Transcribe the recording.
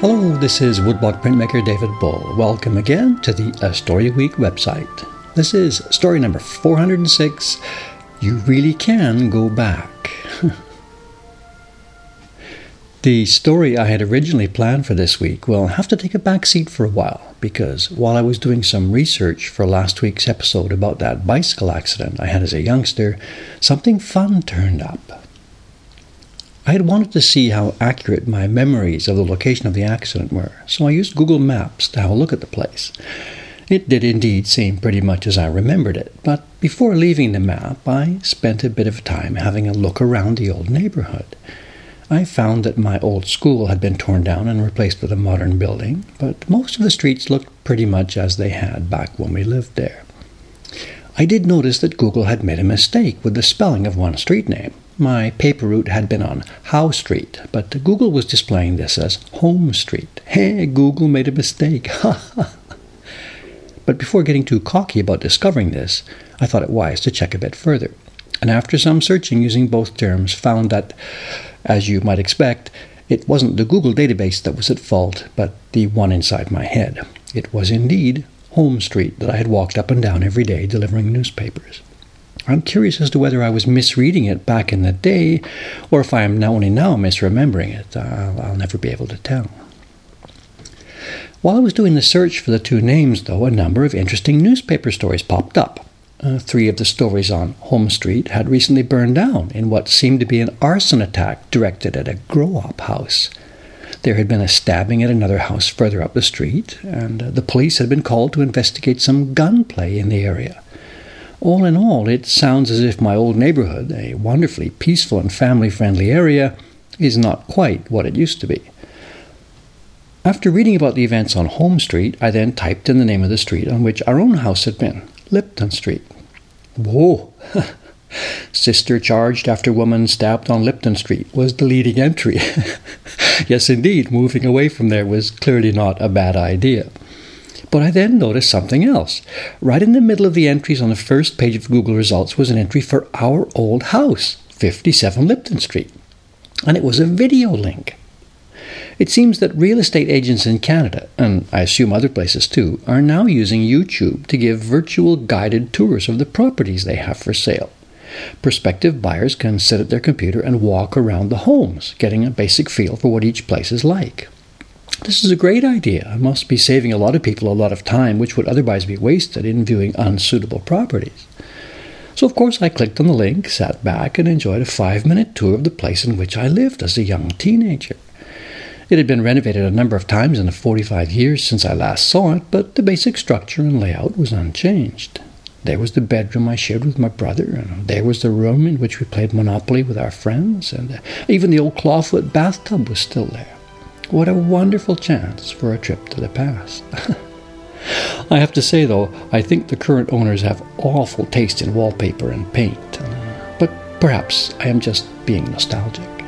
Hello, this is Woodblock printmaker David Bull. Welcome again to the A Story a Week website. This is story number 406, You Really Can Go Back. The story I had originally planned for this week will have to take a back seat for a while, because while I was doing some research for last week's episode about that bicycle accident I had as a youngster, something fun turned up. I had wanted to see how accurate my memories of the location of the accident were, so I used Google Maps to have a look at the place. It did indeed seem pretty much as I remembered it, but before leaving the map, I spent a bit of time having a look around the old neighborhood. I found that my old school had been torn down and replaced with a modern building, but most of the streets looked pretty much as they had back when we lived there. I did notice that Google had made a mistake with the spelling of one street name. My paper route had been on Howe Street, but Google was displaying this as Home Street. Hey, Google made a mistake. But before getting too cocky about discovering this, I thought it wise to check a bit further. And after some searching using both terms, found that, as you might expect, it wasn't the Google database that was at fault, but the one inside my head. It was indeed Home Street that I had walked up and down every day delivering newspapers. I'm curious as to whether I was misreading it back in the day, or if I am only now misremembering it. I'll never be able to tell. While I was doing the search for the two names, though, a number of interesting newspaper stories popped up. 3 of the stories on Home Street had recently burned down in what seemed to be an arson attack directed at a grow-op house. There had been a stabbing at another house further up the street, and the police had been called to investigate some gunplay in the area. All in all, it sounds as if my old neighborhood, a wonderfully peaceful and family-friendly area, is not quite what it used to be. After reading about the events on Home Street, I then typed in the name of the street on which our own house had been, Lipton Street. Whoa! Sister charged after woman stabbed on Lipton Street was the leading entry. Yes, indeed, moving away from there was clearly not a bad idea. But I then noticed something else. Right in the middle of the entries on the first page of Google results was an entry for our old house, 57 Lipton Street. And it was a video link. It seems that real estate agents in Canada, and I assume other places too, are now using YouTube to give virtual guided tours of the properties they have for sale. Prospective buyers can sit at their computer and walk around the homes, getting a basic feel for what each place is like. This is a great idea. I must be saving a lot of people a lot of time, which would otherwise be wasted in viewing unsuitable properties. So, of course, I clicked on the link, sat back, and enjoyed a 5-minute tour of the place in which I lived as a young teenager. It had been renovated a number of times in the 45 years since I last saw it, but the basic structure and layout was unchanged. There was the bedroom I shared with my brother, and there was the room in which we played Monopoly with our friends, and even the old clawfoot bathtub was still there. What a wonderful chance for a trip to the past. I have to say, though, I think the current owners have awful taste in wallpaper and paint. But perhaps I am just being nostalgic.